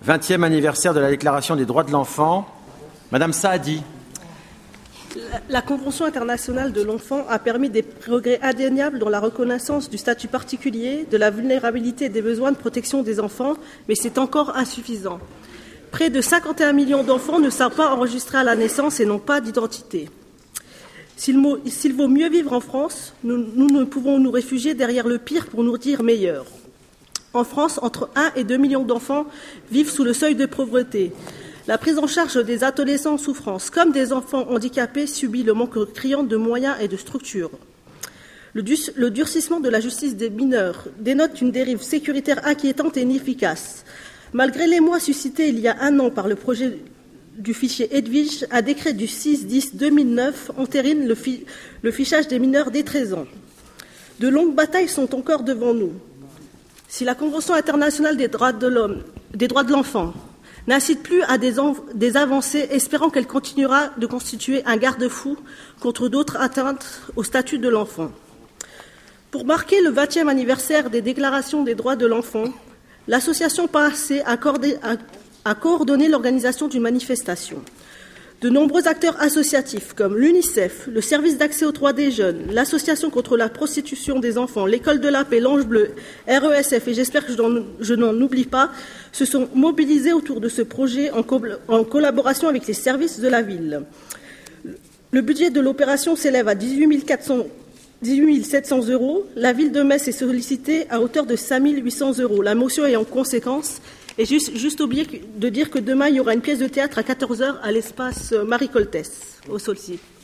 20e anniversaire de la Déclaration des droits de l'enfant. Madame Saadi. La Convention internationale de l'enfant a permis des progrès indéniables dans la reconnaissance du statut particulier, de la vulnérabilité et des besoins de protection des enfants, mais c'est encore insuffisant. Près de 51 millions d'enfants ne sont pas enregistrés à la naissance et n'ont pas d'identité. S'il vaut mieux vivre en France, nous ne pouvons nous réfugier derrière le pire pour nous dire meilleur. En France, entre 1 et 2 millions d'enfants vivent sous le seuil de pauvreté. La prise en charge des adolescents en souffrance, comme des enfants handicapés, subit le manque criant de moyens et de structures. Le durcissement de la justice des mineurs dénote une dérive sécuritaire inquiétante et inefficace. Malgré l'émoi suscité il y a un an par le projet du fichier Edwige, un décret du 6-10-2009 entérine le fichage des mineurs dès 13 ans. De longues batailles sont encore devant nous. Si la Convention internationale des droits de l'enfant n'incite plus à des avancées, espérant qu'elle continuera de constituer un garde-fou contre d'autres atteintes au statut de l'enfant. Pour marquer le 20e anniversaire des déclarations des droits de l'enfant, l'association PASSé a coordonné l'organisation d'une manifestation. De nombreux acteurs associatifs comme l'UNICEF, le service d'accès aux droits des jeunes, l'association contre la prostitution des enfants, l'école de la paix, l'Ange bleu, RESF et j'espère que je n'en oublie pas, se sont mobilisés autour de ce projet en collaboration avec les services de la ville. Le budget de l'opération s'élève à 18 700 €. La ville de Metz est sollicitée à hauteur de 5 800 €. La motion est en conséquence. Et juste oublier de dire que demain, il y aura une pièce de théâtre à 14h à l'espace Marie Coltès, au Solcy.